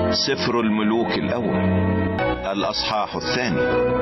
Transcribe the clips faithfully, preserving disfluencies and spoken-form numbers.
سفر الملوك الأول الأصحاح الثاني.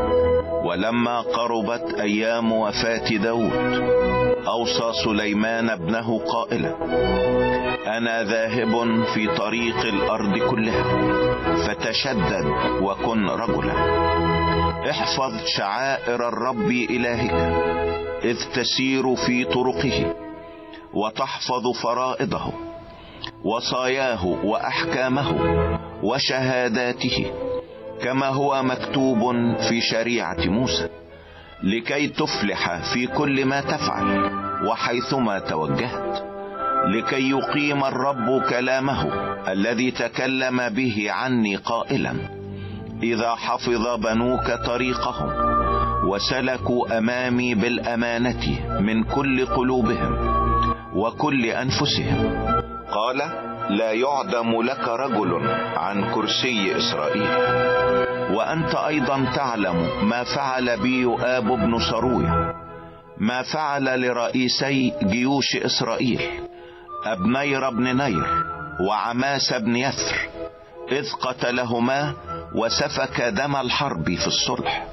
ولما قربت أيام وفاة داود أوصى سليمان ابنه قائلا: أنا ذاهب في طريق الأرض كلها، فتشدد وكن رجلا. احفظ شعائر الرب إلهك إذ تسير في طرقه، وتحفظ فرائضه وصاياه وأحكامه وشهاداته، كما هو مكتوب في شريعة موسى، لكي تفلح في كل ما تفعل وحيثما توجهت، لكي يقيم الرب كلامه الذي تكلم به عني قائلا: إذا حفظ بنوك طريقهم وسلكوا أمامي بالأمانة من كل قلوبهم وكل أنفسهم. قال: لا يعدم لك رجل عن كرسي إسرائيل. وأنت أيضا تعلم ما فعل بي يؤاب بن صرويا، ما فعل لرئيسي جيوش إسرائيل أبنير بن نير وعماس بن يثر، إذ قتلهما وسفك دم الحرب في الصلح،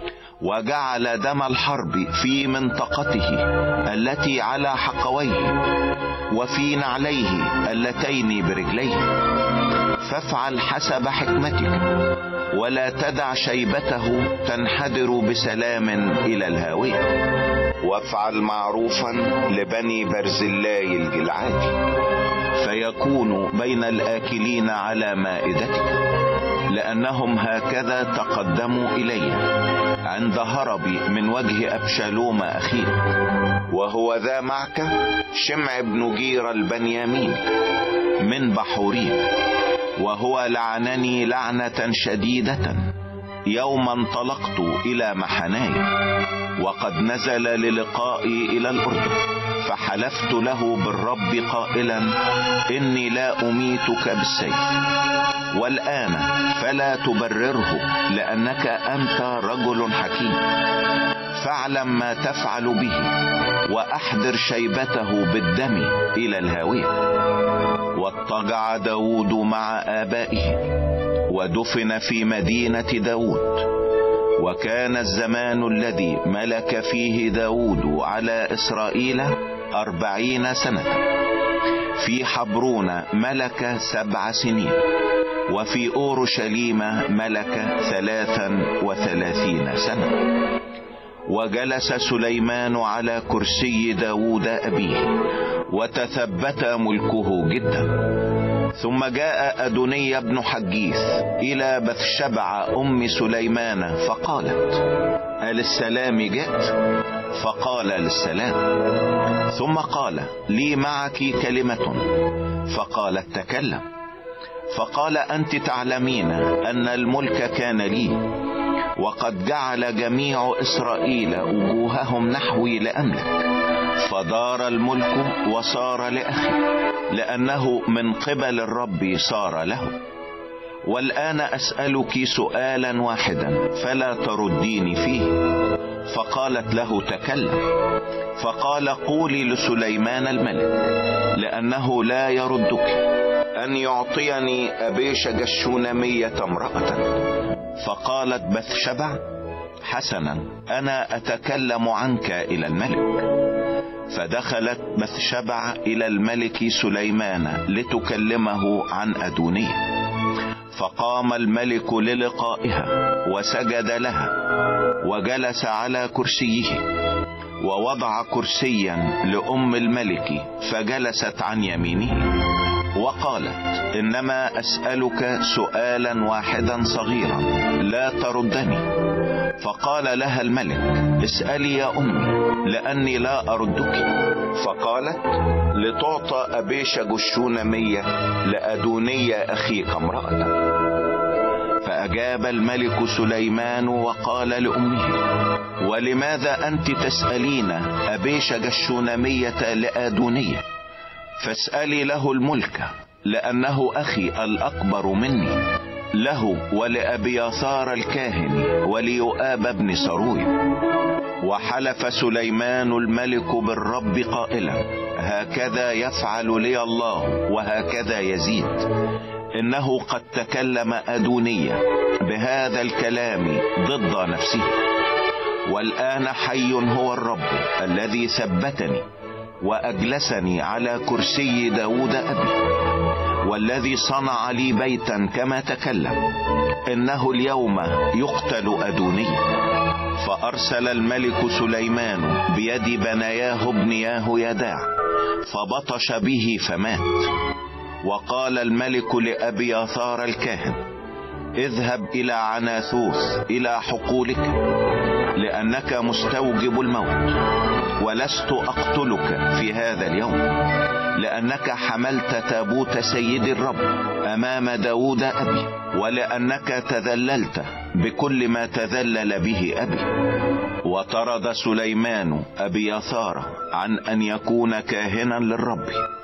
وجعل دم الحرب في منطقته التي على حقويه وفي نعليه اللتين برجليه. فافعل حسب حكمتك، ولا تدع شيبته تنحدر بسلام إلى الهاوية. وافعل معروفا لبني برزلاي الجلعادي، فيكونوا بين الآكلين على مائدتك، لأنهم هكذا تقدموا إلي عند هربي من وجه أبشالوم أخيه. وهو ذا معك شمع بن جير البنيامين من بحورين، وهو لعنني لعنة شديدة يوم انطلقت إلى محناي، وقد نزل للقائي إلى الأردن، فحلفت له بالرب قائلا: إني لا أميتك بالسيف. والآن فلا تبرره، لأنك أنت رجل حكيم. فاعلم ما تفعل به، وأحضر شيبته بالدم إلى الهاوية. واضطجع داود مع آبائه، ودفن في مدينة داود. وكان الزمان الذي ملك فيه داود على إسرائيل أربعين سنة. في حبرون ملك سبع سنين، وفي أورشليم ملك ثلاثا وثلاثين سنة. وجلس سليمان على كرسي داود أبيه، وتثبت ملكه جدا. ثم جاء أدوني بن حجيث إلى بثشبع أم سليمان فقالت: أللسلام جئت؟ فقال: للسلام. ثم قال: لي معك كلمة. فقالت: تكلم. فقال: أنت تعلمين أن الملك كان لي، وقد جعل جميع إسرائيل وجوههم نحوي لأملك، فدار الملك وصار لأخي، لأنه من قبل الرب صار له. والآن أسألك سؤالا واحدا فلا ترديني فيه. فقالت له: تكلم. فقال: قولي لسليمان الملك، لأنه لا يردك، أن يعطيني أبيشج الشونمية امرأة. فقالت بثشبع: حسنا، أنا أتكلم عنك إلى الملك. فدخلت بثشبع إلى الملك سليمان لتكلمه عن أدونية. فقام الملك للقائها وسجد لها، وجلس على كرسيه، ووضع كرسيا لأم الملك فجلست عن يمينه. وقالت: إنما أسألك سؤالا واحدا صغيرا لا تردني. فقال لها الملك: اسألي يا أمي، لأني لا أردك. فقالت: لتعطى أبيشج الشونمية لأدوني أخيك امرأة. فأجاب الملك سليمان وقال لأمه: ولماذا أنت تسألين أبيشج الشونمية لأدوني؟ فاسألي له الملك، لأنه أخي الأكبر مني، له ولأبياثار الكاهن وليؤاب بن صرويا. وحلف سليمان الملك بالرب قائلا: هكذا يفعل لي الله وهكذا يزيد، إنه قد تكلم أدونية بهذا الكلام ضد نفسه، والآن حي هو الرب الذي ثبتني وأجلسني على كرسي داود أبي، والذي صنع لي بيتا كما تكلم، إنه اليوم يقتل أدونية. فأرسل الملك سليمان بيد بناياه ابن يهويداع فبطش به فمات. وقال الملك لأبياثار الكاهن: اذهب إلى عناثوث إلى حقولك، لأنك مستوجب الموت، ولست أقتلك في هذا اليوم، لأنك حملت تابوت سيد الرب أمام داود أبي، ولأنك تذللت بكل ما تذلل به أبي. وطرد سليمان أبياثار عن أن يكون كاهنا للرب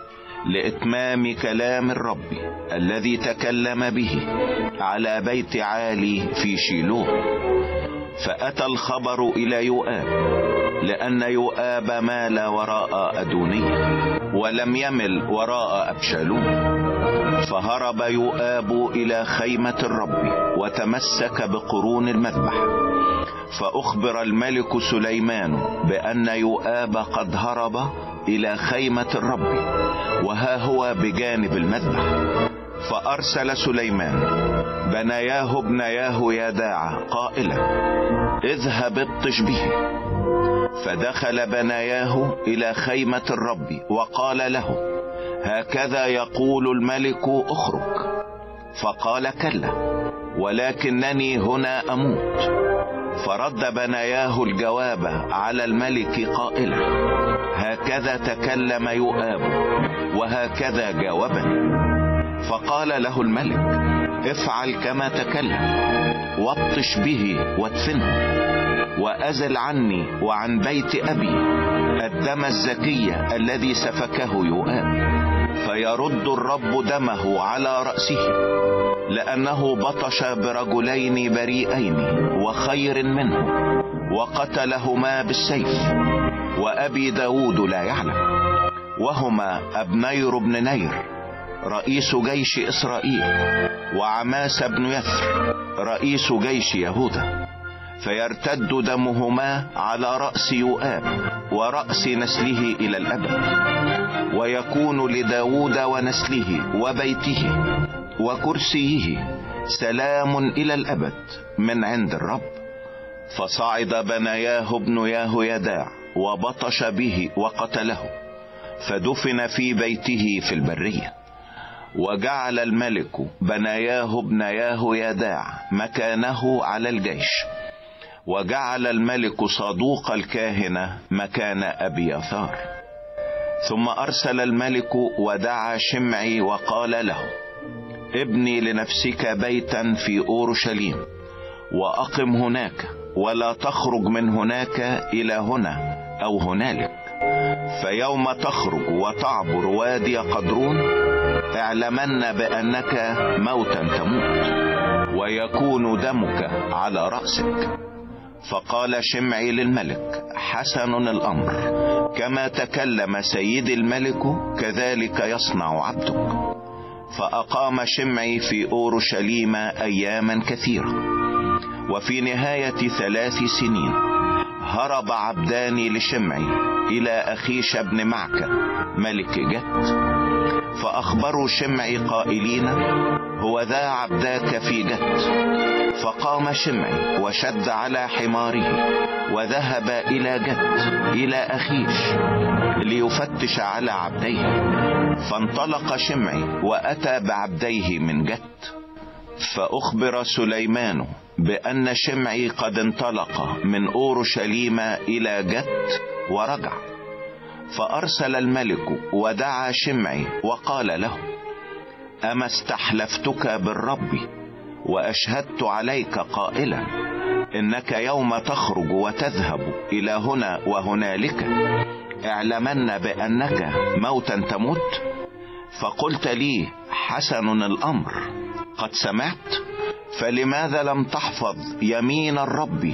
لإتمام كلام الرب الذي تكلم به على بيت عالي في شيلوه. فأتى الخبر إلى يؤاب، لأن يؤاب مال وراء أدونية ولم يمل وراء أبشالوم. فهرب يؤاب إلى خيمة الرب وتمسك بقرون المذبح. فأخبر الملك سليمان بأن يؤاب قد هرب إلى خيمة الرب، وها هو بجانب المذبح. فأرسل سليمان بناياه ابن يهويداع قائلا: اذهب ابطش به. فدخل بناياه إلى خيمة الرب وقال له: هكذا يقول الملك اخرج. فقال: كلا، ولكنني هنا أموت. فرد بناياه الجواب على الملك قائلا: هكذا تكلم يؤاب وهكذا جاوبني. فقال له الملك: افعل كما تكلم، وابطش به وادفنه، وأزل عني وعن بيت أبي الدم الزكي الذي سفكه يؤاب، فيرد الرب دمه على رأسه، لأنه بطش برجلين بريئين وخير منه وقتلهما بالسيف، وأبي داود لا يعلم، وهما أبنير بن نير رئيس جيش إسرائيل، وعماس بن يثر رئيس جيش يهوذا. فيرتد دمهما على رأس يؤاب ورأس نسله إلى الأبد، ويكون لداود ونسله وبيته وكرسيه سلام إلى الأبد من عند الرب. فصعد بناياه ابن يهويداع وبطش به وقتله، فدفن في بيته في البرية. وجعل الملك بناياه ابن يهويداع مكانه على الجيش، وجعل الملك صدوق الكاهنة مكان أبياثار. ثم أرسل الملك ودعا شمعي وقال له: ابني لنفسك بيتا في أورشليم وأقم هناك، ولا تخرج من هناك إلى هنا أو هنالك. فيوم تخرج وتعبر وادي قدرون اعلمن بأنك موتا تموت، ويكون دمك على رأسك. فقال شمعي للملك: حسن الأمر، كما تكلم سيد الملك كذلك يصنع عبدك. فأقام شمعي في أورشليم أياما كثيرة. وفي نهاية ثلاث سنين هرب عبدان لشمعي إلى أخيش بن معكة ملك جت، فأخبروا شمعي قائلين: هو ذا عبداك في جت. فقام شمعي وشد على حماره وذهب إلى جت إلى أخيش ليفتش على عبديه. فانطلق شمعي وأتى بعبديه من جت. فأخبر سليمان بأن شمعي قد انطلق من أورشليم إلى جت ورجع. فأرسل الملك ودعا شمعي وقال له: أما استحلفتك بالرب وأشهدت عليك قائلا إنك يوم تخرج وتذهب إلى هنا وهنالك اعلمن بأنك موتا تموت؟ فقلت لي: حسن الأمر، قد سمعت، فلماذا لم تحفظ يمين الرب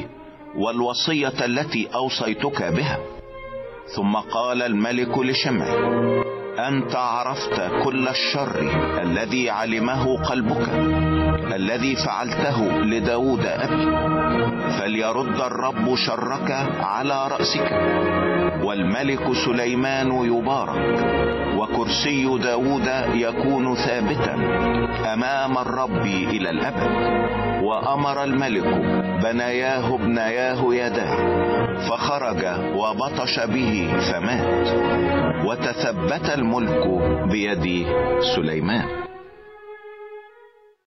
والوصية التي أوصيتك بها؟ ثم قال الملك لشمعي: أنت عرفت كل الشر الذي علمه قلبك، الذي فعلته لداود أبي، فليرد الرب شرك على رأسك. والملك سليمان يبارك، وكرسي داود يكون ثابتا أمام الرب إلى الأبد. وأمر الملك بناياه ابنياه يداه، فخرج وبطش به فمات، وتثبت الملك بيد سليمان.